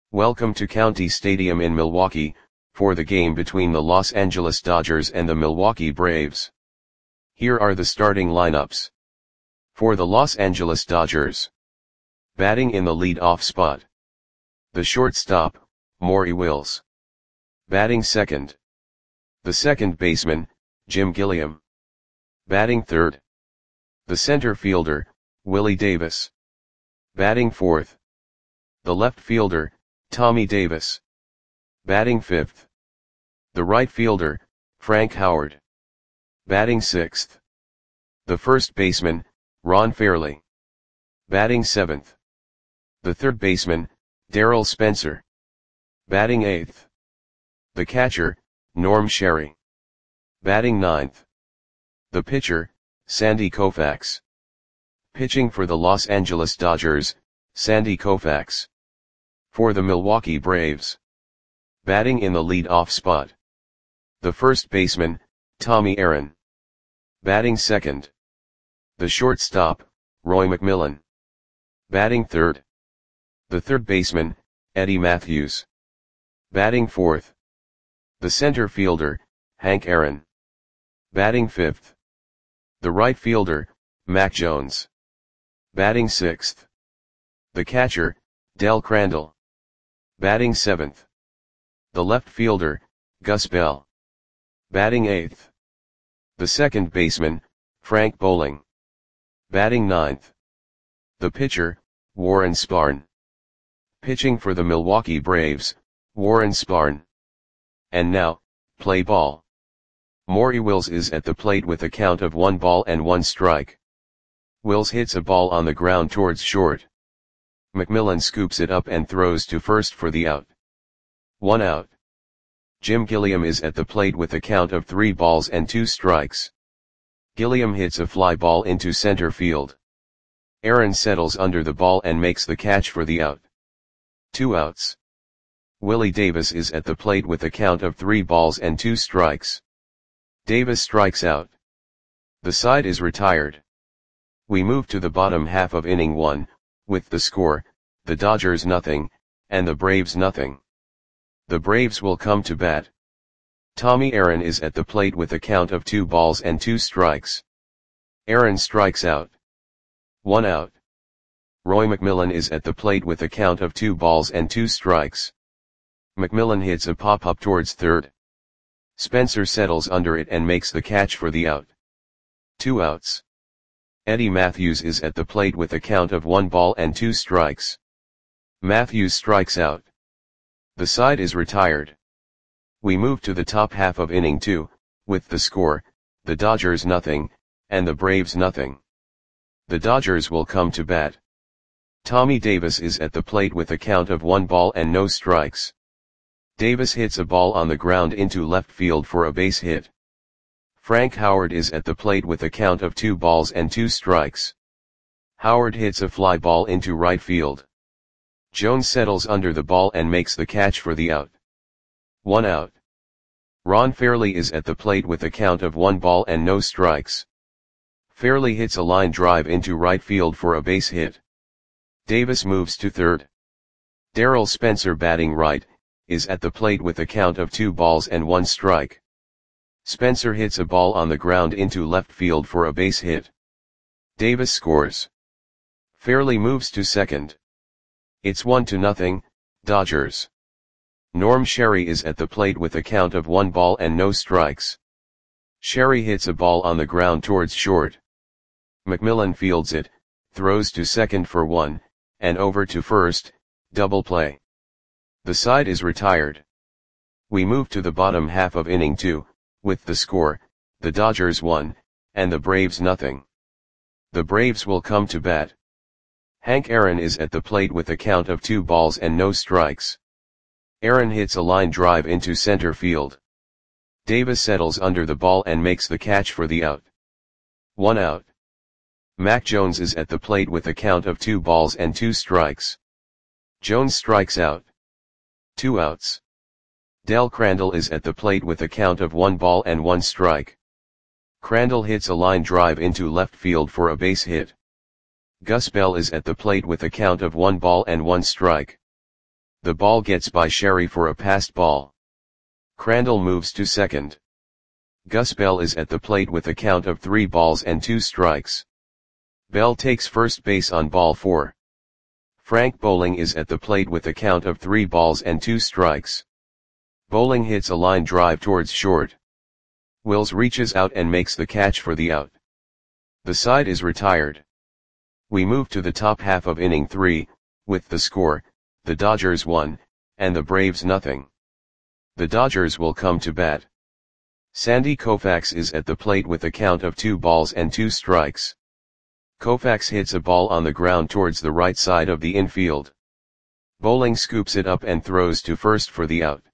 Welcome to County Stadium in Milwaukee, for the game between the Los Angeles Dodgers and the Milwaukee Braves. Here are the starting lineups. For the Los Angeles Dodgers. Batting in the lead-off spot. The shortstop, Maury Wills. Batting second. The second baseman, Jim Gilliam. Batting third. The center fielder, Willie Davis. Batting fourth. The left fielder, Tommy Davis. Batting fifth. The right fielder, Frank Howard. Batting sixth. The first baseman, Ron Fairly. Batting seventh. The third baseman, Darryl Spencer. Batting eighth. The catcher, Norm Sherry. Batting ninth. The pitcher, Sandy Koufax. Pitching for the Los Angeles Dodgers, Sandy Koufax. For the Milwaukee Braves. Batting in the lead-off spot. The first baseman, Tommy Aaron. Batting second. The shortstop, Roy McMillan. Batting third. The third baseman, Eddie Mathews. Batting fourth. The center fielder, Hank Aaron. Batting fifth. The right fielder, Mac Jones. Batting sixth. The catcher, Del Crandall. Batting seventh. The left fielder, Gus Bell. Batting eighth. The second baseman, Frank Bowling. Batting ninth. The pitcher, Warren Spahn. Pitching for the Milwaukee Braves, Warren Spahn. And now, play ball. Maury Wills is at the plate with a count of 1-1 Wills hits a ball on the ground towards short. McMillan scoops it up and throws to first for the out. 1 out. Jim Gilliam is at the plate with a count of 3-2. Gilliam hits a fly ball into center field. Aaron settles under the ball and makes the catch for the out. 2 outs. Willie Davis is at the plate with a count of 3-2. Davis strikes out. The side is retired. We move to the bottom half of inning 1, with the score, the Dodgers 0, and the Braves 0. The Braves will come to bat. Tommy Aaron is at the plate with a count of 2-2. Aaron strikes out. 1 out. Roy McMillan is at the plate with a count of 2-2. McMillan hits a pop-up towards third. Spencer settles under it and makes the catch for the out. 2 outs. Eddie Mathews is at the plate with a count of 1-2. Mathews strikes out. The side is retired. We move to the top half of inning 2, with the score, the Dodgers 0, and the Braves 0. The Dodgers will come to bat. Tommy Davis is at the plate with a count of 1-0. Davis hits a ball on the ground into left field for a base hit. Frank Howard is at the plate with a count of 2-2. Howard hits a fly ball into right field. Jones settles under the ball and makes the catch for the out. 1 out. Ron Fairly is at the plate with a count of 1-0. Fairly hits a line drive into right field for a base hit. Davis moves to third. Darryl Spencer, batting right, is at the plate with a count of 2-1. Spencer hits a ball on the ground into left field for a base hit. Davis scores. Fairly moves to second. It's 1-0, Dodgers. Norm Sherry is at the plate with a count of 1-0. Sherry hits a ball on the ground towards short. McMillan fields it, throws to second for 1, and over to first, double play. The side is retired. We move to the bottom half of inning 2, with the score, the Dodgers 1, and the Braves 0. The Braves will come to bat. Hank Aaron is at the plate with a count of 2-0. Aaron hits a line drive into center field. Davis settles under the ball and makes the catch for the out. 1 out. Mac Jones is at the plate with a count of 2-2. Jones strikes out. 2 outs. Del Crandall is at the plate with a count of 1-1. Crandall hits a line drive into left field for a base hit. Gus Bell is at the plate with a count of 1-1. The ball gets by Sherry for a passed ball. Crandall moves to second. Gus Bell is at the plate with a count of 3 balls and 2 strikes. Bell takes first base on ball 4. Frank Bowling is at the plate with a count of 3 balls and 2 strikes. Bowling hits a line drive towards short. Wills reaches out and makes the catch for the out. The side is retired. We move to the top half of inning 3, with the score, the Dodgers 1, and the Braves nothing. The Dodgers will come to bat. Sandy Koufax is at the plate with a count of 2 balls and 2 strikes. Koufax hits a ball on the ground towards the right side of the infield. Bowling scoops it up and throws to first for the out.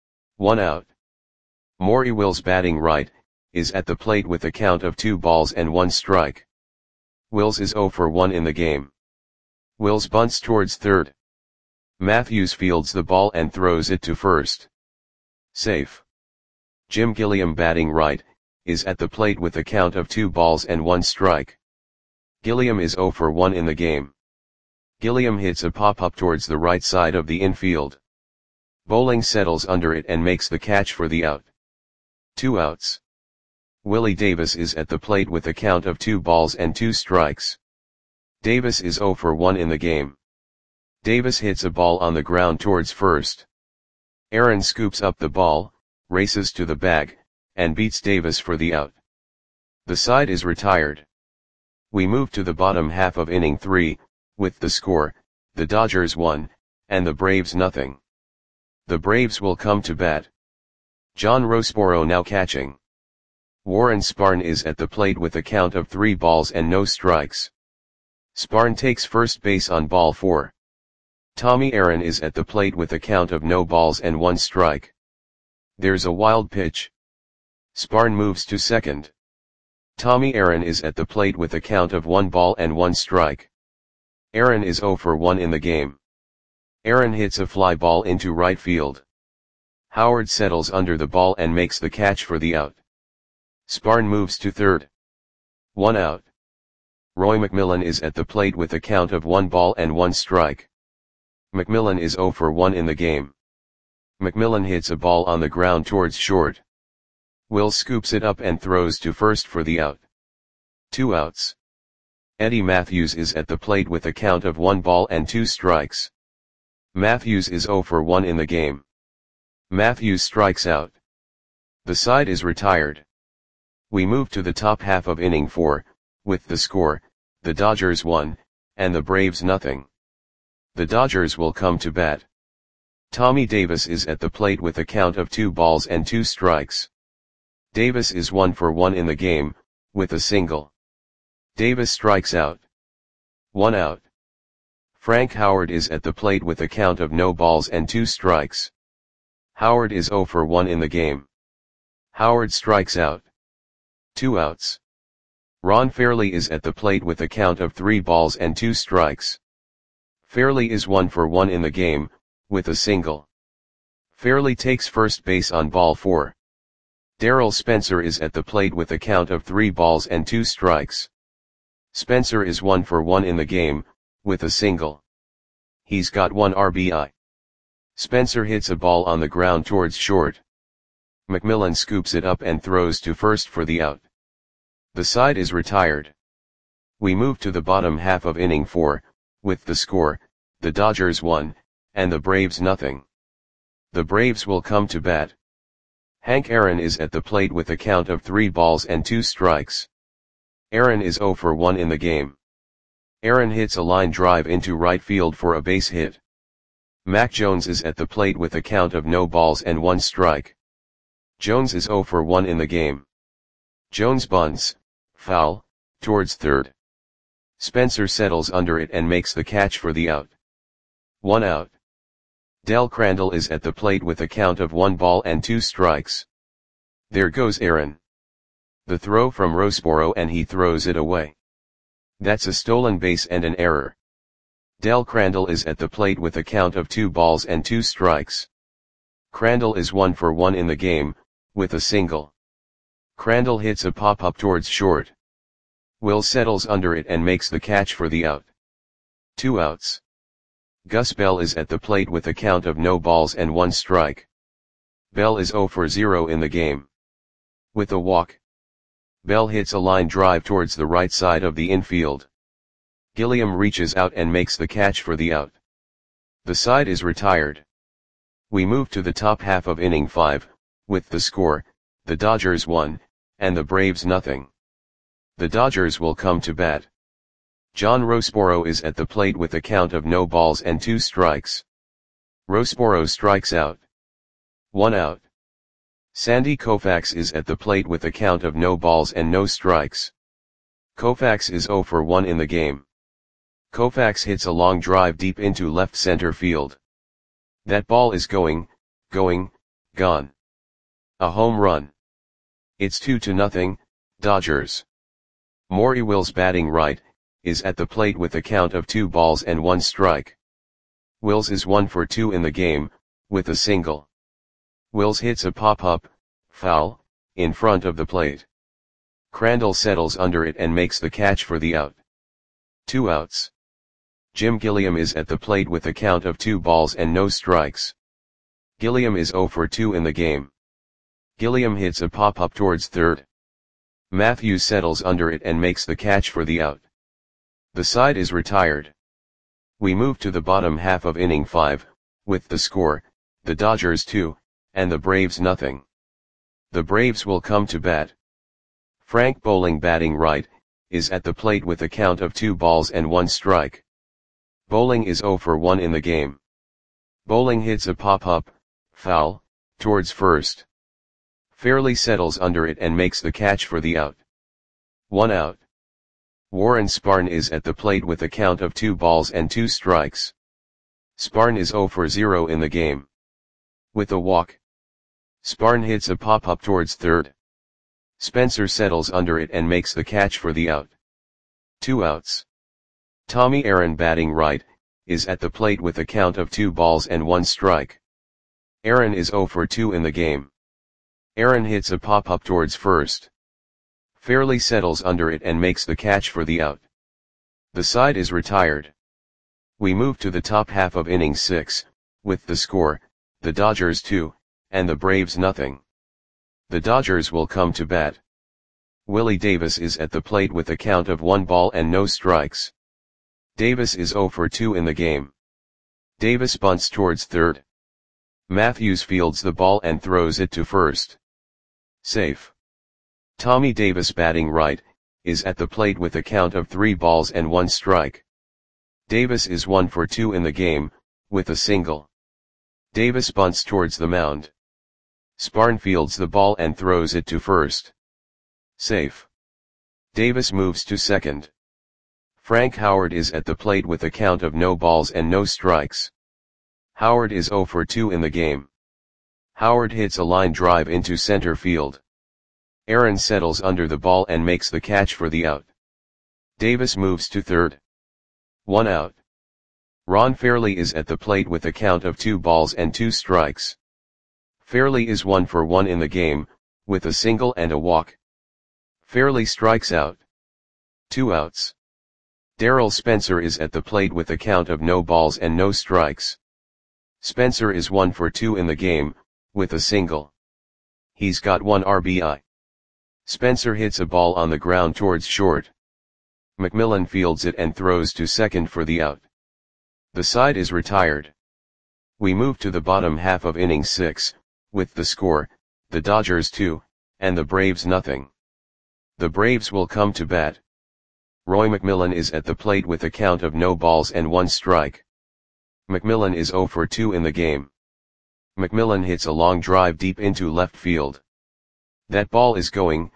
1 out. Maury Wills, batting right, is at the plate with a count of 2 balls and 1 strike. Wills is 0 for 1 in the game. Wills bunts towards third. Matthews fields the ball and throws it to first. Safe. Jim Gilliam, batting right, is at the plate with a count of 2 balls and 1 strike. Gilliam is 0 for 1 in the game. Gilliam hits a pop-up towards the right side of the infield. Bowling settles under it and makes the catch for the out. 2 outs. Willie Davis is at the plate with a count of 2 balls and 2 strikes. Davis is 0 for 1 in the game. Davis hits a ball on the ground towards first. Aaron scoops up the ball, races to the bag, and beats Davis for the out. The side is retired. We move to the bottom half of inning 3, with the score, the Dodgers 1, and the Braves nothing. The Braves will come to bat. John Roseboro now catching. Warren Sparn is at the plate with a count of 3 balls and no strikes. Sparn takes first base on ball 4. Tommy Aaron is at the plate with a count of no balls and 1 strike. There's a wild pitch. Sparn moves to second. Tommy Aaron is at the plate with a count of 1 ball and 1 strike. Aaron is 0 for 1 in the game. Aaron hits a fly ball into right field. Howard settles under the ball and makes the catch for the out. Sparn moves to third. 1 out. Roy McMillan is at the plate with a count of 1 ball and 1 strike. McMillan is 0 for 1 in the game. McMillan hits a ball on the ground towards short. Will scoops it up and throws to first for the out. 2 outs. Eddie Matthews is at the plate with a count of 1 ball and 2 strikes. Matthews is 0 for 1 in the game. Matthews strikes out. The side is retired. We move to the top half of inning 4, with the score, the Dodgers 1, and the Braves nothing. The Dodgers will come to bat. Tommy Davis is at the plate with a count of 2 balls and 2 strikes. Davis is 1 for 1 in the game, with a single. Davis strikes out. 1 out. Frank Howard is at the plate with a count of no balls and 2 strikes. Howard is 0 for 1 in the game. Howard strikes out. 2 outs. Ron Fairley is at the plate with a count of 3 balls and 2 strikes. Fairley is 1 for 1 in the game, with a single. Fairley takes first base on ball 4. Darrell Spencer is at the plate with a count of 3 balls and 2 strikes. Spencer is 1 for 1 in the game, with a single. He's got 1 RBI. Spencer hits a ball on the ground towards short. McMillan scoops it up and throws to first for the out. The side is retired. We move to the bottom half of inning 4, with the score, the Dodgers 1, and the Braves nothing. The Braves will come to bat. Hank Aaron is at the plate with a count of 3 balls and 2 strikes. Aaron is 0 for 1 in the game. Aaron hits a line drive into right field for a base hit. Mac Jones is at the plate with a count of no balls and 1 strike. Jones is 0 for 1 in the game. Jones bunts, foul, towards third. Spencer settles under it and makes the catch for the out. 1 out. Del Crandall is at the plate with a count of 1 ball and 2 strikes. There goes Aaron. The throw from Roseboro and he throws it away. That's a stolen base and an error. Del Crandall is at the plate with a count of 2 balls and 2 strikes. Crandall is 1 for 1 in the game, with a single. Crandall hits a pop-up towards short. Will settles under it and makes the catch for the out. 2 outs. Gus Bell is at the plate with a count of no balls and 1 strike. Bell is 0 for 0 in the game. With a walk, Bell hits a line drive towards the right side of the infield. Gilliam reaches out and makes the catch for the out. The side is retired. We move to the top half of inning 5, with the score, the Dodgers 1, and the Braves nothing. The Dodgers will come to bat. John Rosboro is at the plate with a count of no balls and 2 strikes. Rosboro strikes out. 1 out. Sandy Koufax is at the plate with a count of no balls and no strikes. Koufax is 0 for 1 in the game. Koufax hits a long drive deep into left center field. That ball is going, gone. A home run. It's 2-0, Dodgers. Maury Wills, batting right, is at the plate with a count of 2 balls and 1 strike. Wills is 1 for 2 in the game, with a single. Wills hits a pop-up, foul, in front of the plate. Crandall settles under it and makes the catch for the out. 2 outs. Jim Gilliam is at the plate with a count of 2 balls and no strikes. Gilliam is 0 for 2 in the game. Gilliam hits a pop-up towards third. Matthews settles under it and makes the catch for the out. The side is retired. We move to the bottom half of inning 5, with the score, the Dodgers 2, and the Braves nothing. The Braves will come to bat. Frank Bowling, batting right, is at the plate with a count of 2 balls and 1 strike. Bowling is 0 for 1 in the game. Bowling hits a pop-up, foul, towards first. Fairley settles under it and makes the catch for the out. 1 out. Warren Spahn is at the plate with a count of 2 balls and 2 strikes. Spahn is 0 for 0 in the game. With a walk, Spahn hits a pop-up towards third. Spencer settles under it and makes the catch for the out. 2 outs. Tommy Aaron, batting right, is at the plate with a count of 2 balls and 1 strike. Aaron is 0 for 2 in the game. Aaron hits a pop-up towards first. Fairley settles under it and makes the catch for the out. The side is retired. We move to the top half of inning 6, with the score, the Dodgers 2, and the Braves nothing. The Dodgers will come to bat. Willie Davis is at the plate with a count of 1 ball and no strikes. Davis is 0 for 2 in the game. Davis bunts towards third. Matthews fields the ball and throws it to first. Safe. Tommy Davis, batting right, is at the plate with a count of 3 balls and 1 strike. Davis is 1 for 2 in the game, with a single. Davis bunts towards the mound. Spahn fields the ball and throws it to first. Safe. Davis moves to second. Frank Howard is at the plate with a count of no balls and no strikes. Howard is 0 for 2 in the game. Howard hits a line drive into center field. Aaron settles under the ball and makes the catch for the out. Davis moves to third. 1 out. Ron Fairley is at the plate with a count of 2 balls and 2 strikes. Fairley is 1 for 1 in the game, with a single and a walk. Fairley strikes out. 2 outs. Darrell Spencer is at the plate with a count of no balls and no strikes. Spencer is 1 for 2 in the game, with a single. He's got 1 RBI. Spencer hits a ball on the ground towards short. McMillan fields it and throws to second for the out. The side is retired. We move to the bottom half of inning 6, with the score, the Dodgers 2, and the Braves nothing. The Braves will come to bat. Roy McMillan is at the plate with a count of no balls and 1 strike. McMillan is 0 for 2 in the game. McMillan hits a long drive deep into left field. That ball is going,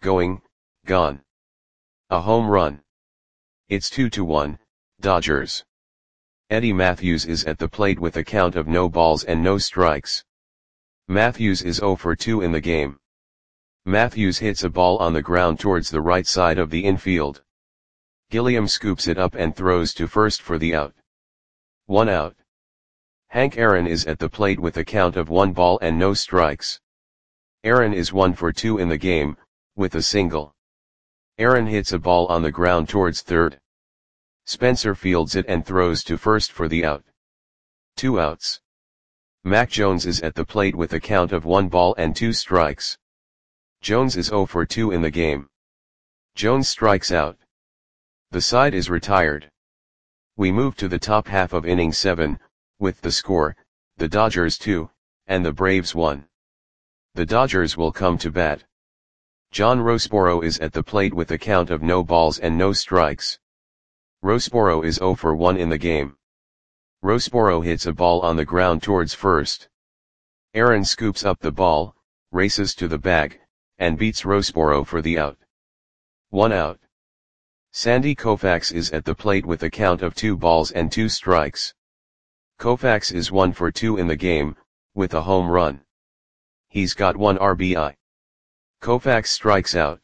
gone. A home run. It's 2-1, Dodgers. Eddie Matthews is at the plate with a count of no balls and no strikes. Matthews is 0 for 2 in the game. Matthews hits a ball on the ground towards the right side of the infield. Gilliam scoops it up and throws to first for the out. 1 out. Hank Aaron is at the plate with a count of 1 ball and no strikes. Aaron is 1 for 2 in the game, with a single. Aaron hits a ball on the ground towards third. Spencer fields it and throws to first for the out. 2 outs. Mac Jones is at the plate with a count of 1 ball and 2 strikes. Jones is 0 for 2 in the game. Jones strikes out. The side is retired. We move to the top half of inning 7, with the score, the Dodgers 2, and the Braves 1. The Dodgers will come to bat. John Roseboro is at the plate with a count of no balls and no strikes. Roseboro is 0 for 1 in the game. Roseboro hits a ball on the ground towards first. Aaron scoops up the ball, races to the bag, and beats Roseboro for the out. 1 out. Sandy Koufax is at the plate with a count of 2 balls and 2 strikes. Koufax is 1 for 2 in the game, with a home run. He's got 1 RBI. Koufax strikes out.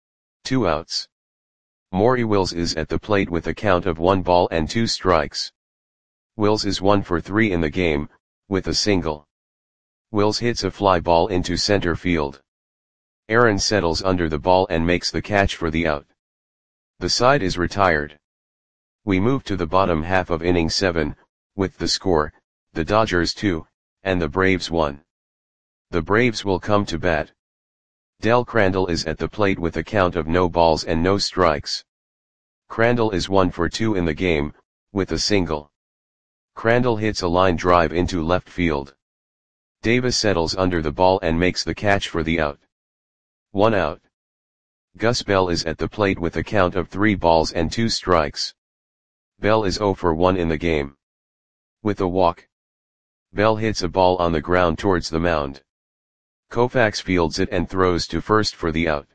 2 outs. Maury Wills is at the plate with a count of 1 ball and 2 strikes. Wills is 1 for 3 in the game, with a single. Wills hits a fly ball into center field. Aaron settles under the ball and makes the catch for the out. The side is retired. We move to the bottom half of inning 7, with the score, the Dodgers 2, and the Braves 1. The Braves will come to bat. Del Crandall is at the plate with a count of no balls and no strikes. Crandall is 1 for 2 in the game, with a single. Crandall hits a line drive into left field. Davis settles under the ball and makes the catch for the out. 1 out. Gus Bell is at the plate with a count of 3 balls and 2 strikes. Bell is 0 for 1 in the game. With a walk. Bell hits a ball on the ground towards the mound. Koufax fields it and throws to first for the out.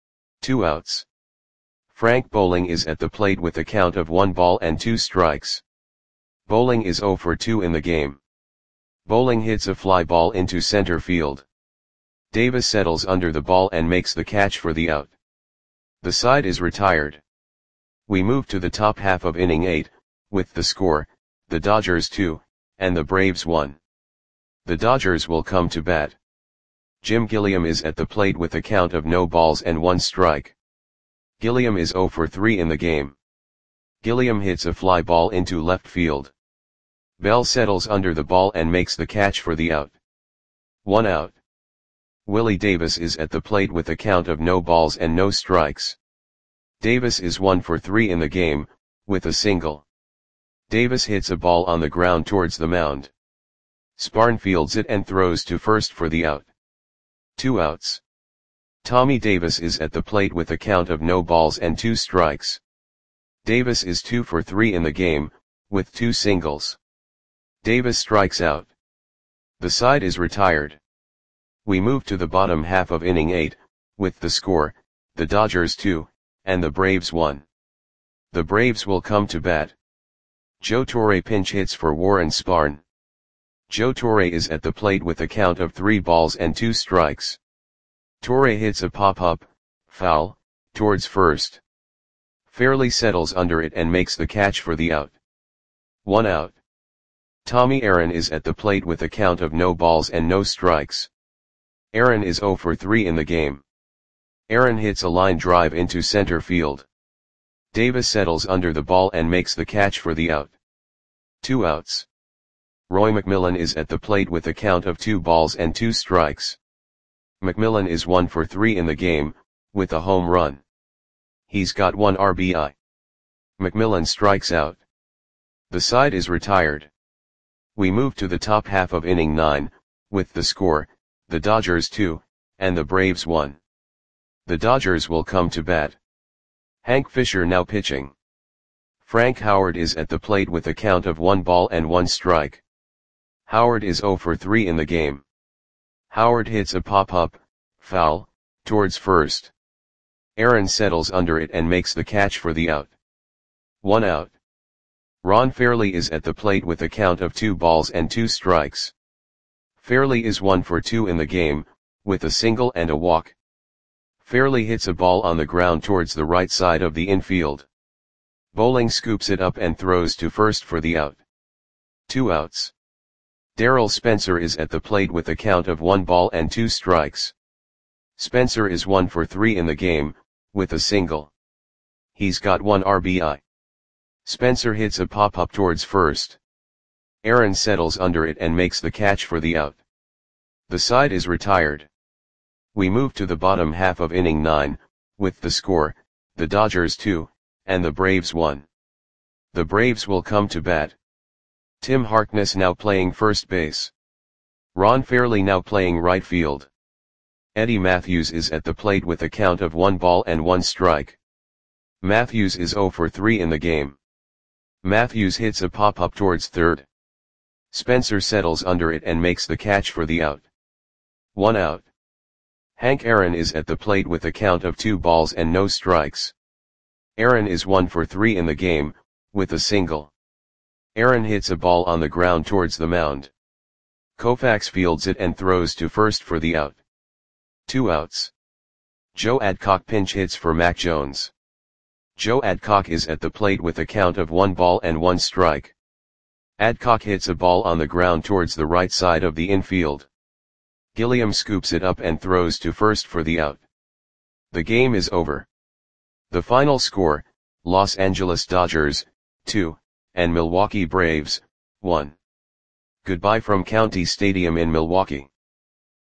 2 outs. Frank Bowling is at the plate with a count of 1 ball and 2 strikes. Bowling is 0 for 2 in the game. Bowling hits a fly ball into center field. Davis settles under the ball and makes the catch for the out. The side is retired. We move to the top half of inning 8, with the score, the Dodgers 2, and the Braves 1. The Dodgers will come to bat. Jim Gilliam is at the plate with a count of no balls and 1 strike. Gilliam is 0 for 3 in the game. Gilliam hits a fly ball into left field. Bell settles under the ball and makes the catch for the out. 1 out. Willie Davis is at the plate with a count of no balls and no strikes. Davis is 1 for 3 in the game, with a single. Davis hits a ball on the ground towards the mound. Sparn fields it and throws to first for the out. 2 outs. Tommy Davis is at the plate with a count of no balls and 2 strikes. Davis is 2 for 3 in the game, with 2 singles. Davis strikes out. The side is retired. We move to the bottom half of inning 8, with the score, the Dodgers 2, and the Braves 1. The Braves will come to bat. Joe Torre pinch hits for Warren Sparn. Joe Torre is at the plate with a count of 3 balls and 2 strikes. Torre hits a pop-up, foul, towards first. Fairly settles under it and makes the catch for the out. 1 out. Tommy Aaron is at the plate with a count of no balls and no strikes. Aaron is 0 for 3 in the game. Aaron hits a line drive into center field. Davis settles under the ball and makes the catch for the out. 2 outs. Roy McMillan is at the plate with a count of 2 balls and 2 strikes. McMillan is 1 for 3 in the game, with a home run. He's got 1 RBI. McMillan strikes out. The side is retired. We move to the top half of inning 9, with the score, the Dodgers 2, and the Braves 1. The Dodgers will come to bat. Hank Fisher now pitching. Frank Howard is at the plate with a count of 1 ball and 1 strike. Howard is 0 for 3 in the game. Howard hits a pop-up, foul, towards first. Aaron settles under it and makes the catch for the out. 1 out. Ron Fairley is at the plate with a count of 2 balls and 2 strikes. Fairley is 1 for 2 in the game, with a single and a walk. Fairley hits a ball on the ground towards the right side of the infield. Bowling scoops it up and throws to first for the out. 2 outs. Darrell Spencer is at the plate with a count of 1 ball and 2 strikes. Spencer is 1 for 3 in the game, with a single. He's got 1 RBI. Spencer hits a pop-up towards first. Aaron settles under it and makes the catch for the out. The side is retired. We move to the bottom half of inning 9, with the score, the Dodgers 2, and the Braves 1. The Braves will come to bat. Tim Harkness now playing first base. Ron Fairly now playing right field. Eddie Matthews is at the plate with a count of 1 ball and 1 strike. Matthews is 0 for 3 in the game. Matthews hits a pop-up towards third. Spencer settles under it and makes the catch for the out. 1 out. Hank Aaron is at the plate with a count of 2 balls and no strikes. Aaron is 1 for 3 in the game, with a single. Aaron hits a ball on the ground towards the mound. Koufax fields it and throws to first for the out. 2 outs. Joe Adcock pinch hits for Mac Jones. Joe Adcock is at the plate with a count of 1 ball and 1 strike. Adcock hits a ball on the ground towards the right side of the infield. Gilliam scoops it up and throws to first for the out. The game is over. The final score, Los Angeles Dodgers, 2, and Milwaukee Braves, 1. Goodbye from County Stadium in Milwaukee.